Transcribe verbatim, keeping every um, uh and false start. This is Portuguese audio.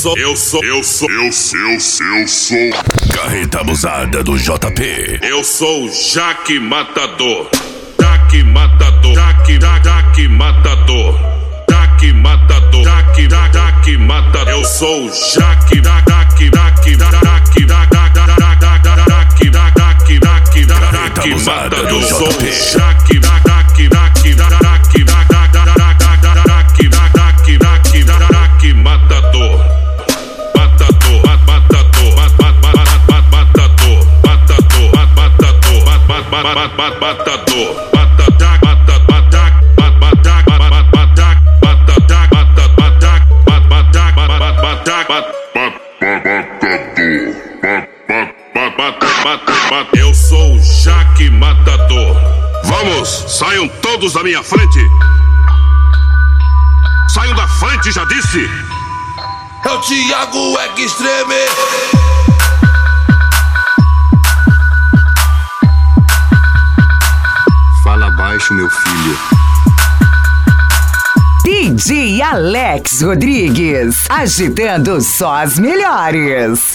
sou, eu sou, eu sou, eu sou, eu sou, eu sou. Carreta abusada do J P. Eu sou o Jaque Matador. Jaque Matador. Jaque, Jaque Matador. Jaque Matador. Jaque, Jaque Matador. Eu sou o Jaque, Jaque, Jaque, Jaque, Jaque, Jaque, Jaque, Jaque, Jaque Matador. Eu sou o Jaque, Jaque, Jaque, Jaque, Jaque, Jaque, Jaque, Jaque Matador. Matador, matador, matador, matador, matador, matador. Eu sou o Jaque Matador. Vamos, saiam todos da minha frente. Saiam da frente, já disse. É o Thiago Extreme. Fala baixo, meu filho. D J Alex Rodrigues, agitando só as melhores.